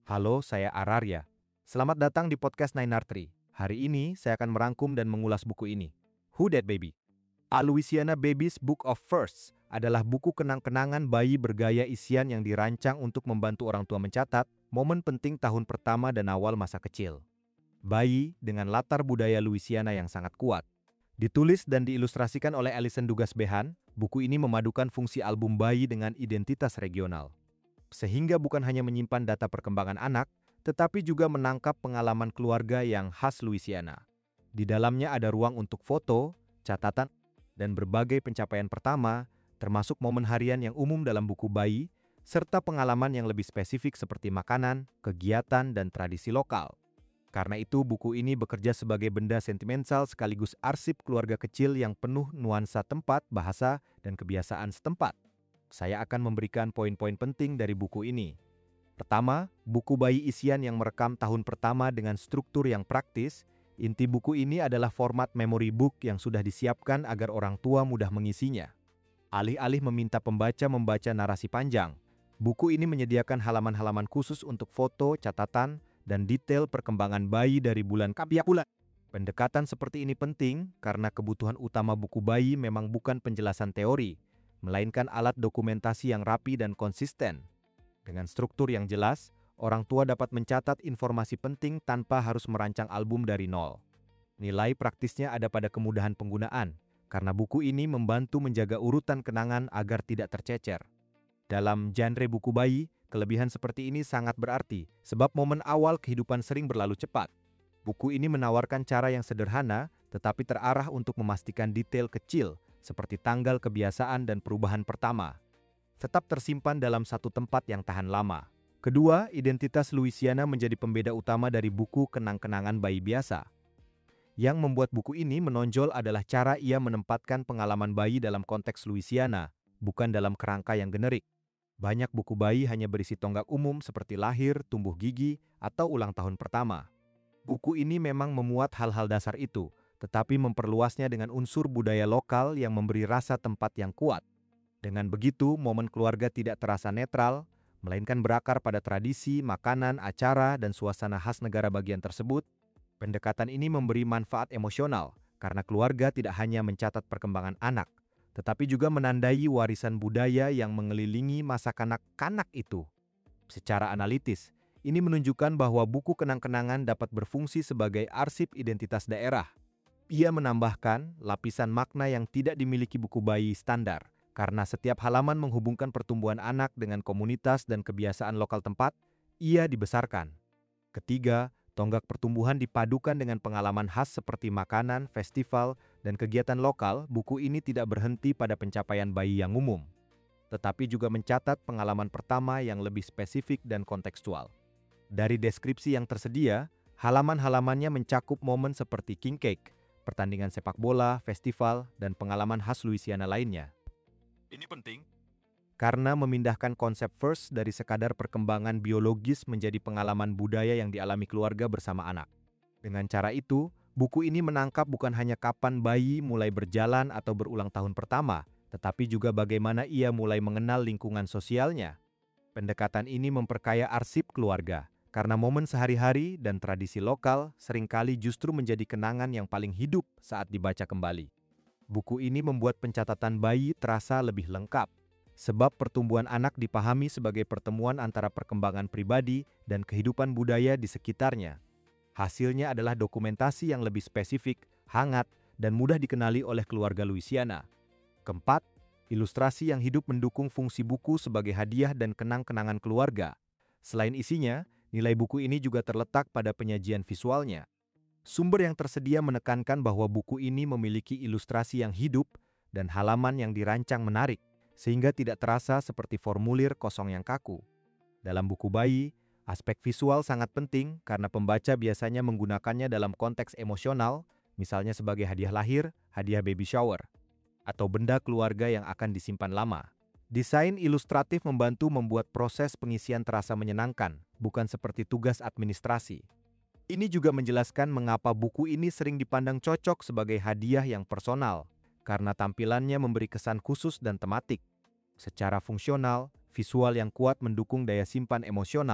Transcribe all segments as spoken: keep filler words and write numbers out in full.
Halo, saya Ararya. Selamat datang di podcast Nine R Tree. Hari ini saya akan merangkum dan mengulas buku ini. Who That Baby? A Louisiana Baby's Book of Firsts adalah buku kenang-kenangan bayi bergaya isian yang dirancang untuk membantu orang tua mencatat momen penting tahun pertama dan awal masa kecil. Bayi dengan latar budaya Louisiana yang sangat kuat. Ditulis dan diilustrasikan oleh Alison Dugas Behan, buku ini memadukan fungsi album bayi dengan identitas regional. Sehingga bukan hanya menyimpan data perkembangan anak, tetapi juga menangkap pengalaman keluarga yang khas Louisiana. Di dalamnya ada ruang untuk foto, catatan, dan berbagai pencapaian pertama, termasuk momen harian yang umum dalam buku bayi, serta pengalaman yang lebih spesifik seperti makanan, kegiatan, dan tradisi lokal. Karena itu, buku ini bekerja sebagai benda sentimental sekaligus arsip keluarga kecil yang penuh nuansa tempat, bahasa, dan kebiasaan setempat. Saya akan memberikan poin-poin penting dari buku ini. Pertama, buku bayi isian yang merekam tahun pertama dengan struktur yang praktis. Inti buku ini adalah format memory book yang sudah disiapkan agar orang tua mudah mengisinya. Alih-alih meminta pembaca membaca narasi panjang, buku ini menyediakan halaman-halaman khusus untuk foto, catatan, dan detail perkembangan bayi dari bulan ke bulan. Pendekatan seperti ini penting karena kebutuhan utama buku bayi memang bukan penjelasan teori, melainkan alat dokumentasi yang rapi dan konsisten. Dengan struktur yang jelas, orang tua dapat mencatat informasi penting tanpa harus merancang album dari nol. Nilai praktisnya ada pada kemudahan penggunaan, karena buku ini membantu menjaga urutan kenangan agar tidak tercecer. Dalam genre buku bayi, kelebihan seperti ini sangat berarti, sebab momen awal kehidupan sering berlalu cepat. Buku ini menawarkan cara yang sederhana, tetapi terarah untuk memastikan detail kecil, seperti tanggal kebiasaan dan perubahan pertama, tetap tersimpan dalam satu tempat yang tahan lama. Kedua, identitas Louisiana menjadi pembeda utama dari buku kenang-kenangan bayi biasa. Yang membuat buku ini menonjol adalah cara ia menempatkan pengalaman bayi dalam konteks Louisiana, bukan dalam kerangka yang generik. Banyak buku bayi hanya berisi tonggak umum seperti lahir, tumbuh gigi, atau ulang tahun pertama. Buku ini memang memuat hal-hal dasar itu, tetapi memperluasnya dengan unsur budaya lokal yang memberi rasa tempat yang kuat. Dengan begitu, momen keluarga tidak terasa netral, melainkan berakar pada tradisi, makanan, acara, dan suasana khas negara bagian tersebut. Pendekatan ini memberi manfaat emosional, karena keluarga tidak hanya mencatat perkembangan anak, tetapi juga menandai warisan budaya yang mengelilingi masa kanak-kanak itu. Secara analitis, ini menunjukkan bahwa buku kenang-kenangan dapat berfungsi sebagai arsip identitas daerah. Ia menambahkan lapisan makna yang tidak dimiliki buku bayi standar, karena setiap halaman menghubungkan pertumbuhan anak dengan komunitas dan kebiasaan lokal tempat ia dibesarkan. Ketiga, tonggak pertumbuhan dipadukan dengan pengalaman khas seperti makanan, festival, dan kegiatan lokal. Buku ini tidak berhenti pada pencapaian bayi yang umum, tetapi juga mencatat pengalaman pertama yang lebih spesifik dan kontekstual. Dari deskripsi yang tersedia, halaman-halamannya mencakup momen seperti king cake, pertandingan sepak bola, festival, dan pengalaman khas Louisiana lainnya. Ini penting karena memindahkan konsep first dari sekadar perkembangan biologis menjadi pengalaman budaya yang dialami keluarga bersama anak. Dengan cara itu, buku ini menangkap bukan hanya kapan bayi mulai berjalan atau berulang tahun pertama, tetapi juga bagaimana ia mulai mengenal lingkungan sosialnya. Pendekatan ini memperkaya arsip keluarga, karena momen sehari-hari dan tradisi lokal seringkali justru menjadi kenangan yang paling hidup saat dibaca kembali. Buku ini membuat pencatatan bayi terasa lebih lengkap, sebab pertumbuhan anak dipahami sebagai pertemuan antara perkembangan pribadi dan kehidupan budaya di sekitarnya. Hasilnya adalah dokumentasi yang lebih spesifik, hangat, dan mudah dikenali oleh keluarga Louisiana. Keempat, ilustrasi yang hidup mendukung fungsi buku sebagai hadiah dan kenang-kenangan keluarga. Selain isinya, nilai buku ini juga terletak pada penyajian visualnya. Sumber yang tersedia menekankan bahwa buku ini memiliki ilustrasi yang hidup dan halaman yang dirancang menarik, sehingga tidak terasa seperti formulir kosong yang kaku. Dalam buku bayi, aspek visual sangat penting karena pembaca biasanya menggunakannya dalam konteks emosional, misalnya sebagai hadiah lahir, hadiah baby shower, atau benda keluarga yang akan disimpan lama. Desain ilustratif membantu membuat proses pengisian terasa menyenangkan, bukan seperti tugas administrasi. Ini juga menjelaskan mengapa buku ini sering dipandang cocok sebagai hadiah yang personal, karena tampilannya memberi kesan khusus dan tematik. Secara fungsional, visual yang kuat mendukung daya simpan emosional,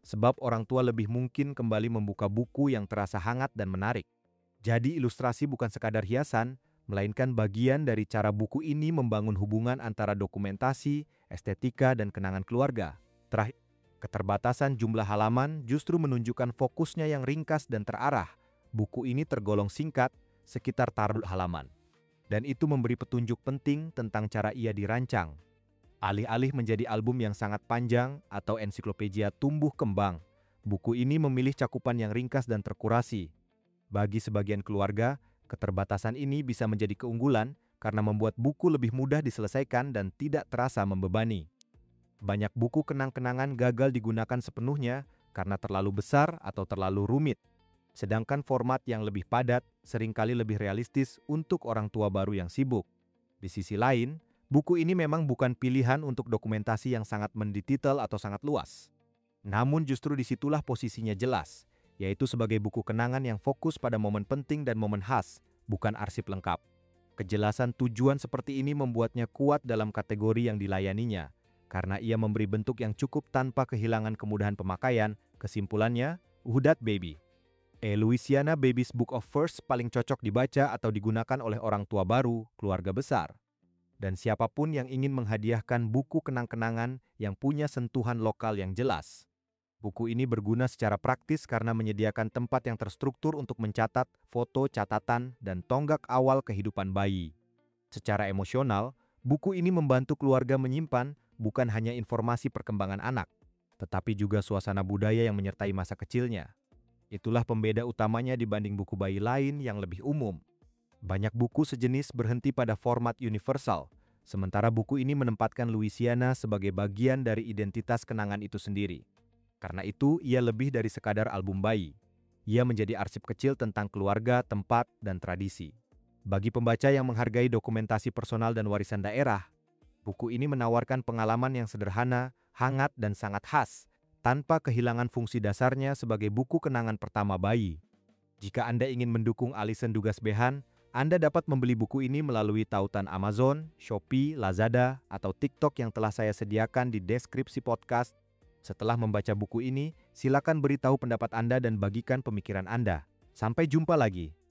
sebab orang tua lebih mungkin kembali membuka buku yang terasa hangat dan menarik. Jadi ilustrasi bukan sekadar hiasan, melainkan bagian dari cara buku ini membangun hubungan antara dokumentasi, estetika, dan kenangan keluarga. Terakhir, keterbatasan jumlah halaman justru menunjukkan fokusnya yang ringkas dan terarah. Buku ini tergolong singkat, sekitar taruh halaman. Dan itu memberi petunjuk penting tentang cara ia dirancang. Alih-alih menjadi album yang sangat panjang atau ensiklopedia tumbuh kembang, buku ini memilih cakupan yang ringkas dan terkurasi. Bagi sebagian keluarga, keterbatasan ini bisa menjadi keunggulan karena membuat buku lebih mudah diselesaikan dan tidak terasa membebani. Banyak buku kenang-kenangan gagal digunakan sepenuhnya karena terlalu besar atau terlalu rumit. Sedangkan format yang lebih padat seringkali lebih realistis untuk orang tua baru yang sibuk. Di sisi lain, buku ini memang bukan pilihan untuk dokumentasi yang sangat mendetail atau sangat luas. Namun justru disitulah posisinya jelas, yaitu sebagai buku kenangan yang fokus pada momen penting dan momen khas, bukan arsip lengkap. Kejelasan tujuan seperti ini membuatnya kuat dalam kategori yang dilayaninya, karena ia memberi bentuk yang cukup tanpa kehilangan kemudahan pemakaian. Kesimpulannya, Who Dat Baby? A Louisiana Baby's Book of Firsts paling cocok dibaca atau digunakan oleh orang tua baru, keluarga besar, dan siapapun yang ingin menghadiahkan buku kenang-kenangan yang punya sentuhan lokal yang jelas. Buku ini berguna secara praktis karena menyediakan tempat yang terstruktur untuk mencatat foto, catatan, dan tonggak awal kehidupan bayi. Secara emosional, buku ini membantu keluarga menyimpan bukan hanya informasi perkembangan anak, tetapi juga suasana budaya yang menyertai masa kecilnya. Itulah pembeda utamanya dibanding buku bayi lain yang lebih umum. Banyak buku sejenis berhenti pada format universal, sementara buku ini menempatkan Louisiana sebagai bagian dari identitas kenangan itu sendiri. Karena itu, ia lebih dari sekadar album bayi. Ia menjadi arsip kecil tentang keluarga, tempat, dan tradisi. Bagi pembaca yang menghargai dokumentasi personal dan warisan daerah, buku ini menawarkan pengalaman yang sederhana, hangat, dan sangat khas, tanpa kehilangan fungsi dasarnya sebagai buku kenangan pertama bayi. Jika Anda ingin mendukung Alison Dugas Behan, Anda dapat membeli buku ini melalui tautan Amazon, Shopee, Lazada, atau TikTok yang telah saya sediakan di deskripsi podcast. Setelah membaca buku ini, silakan beritahu pendapat Anda dan bagikan pemikiran Anda. Sampai jumpa lagi.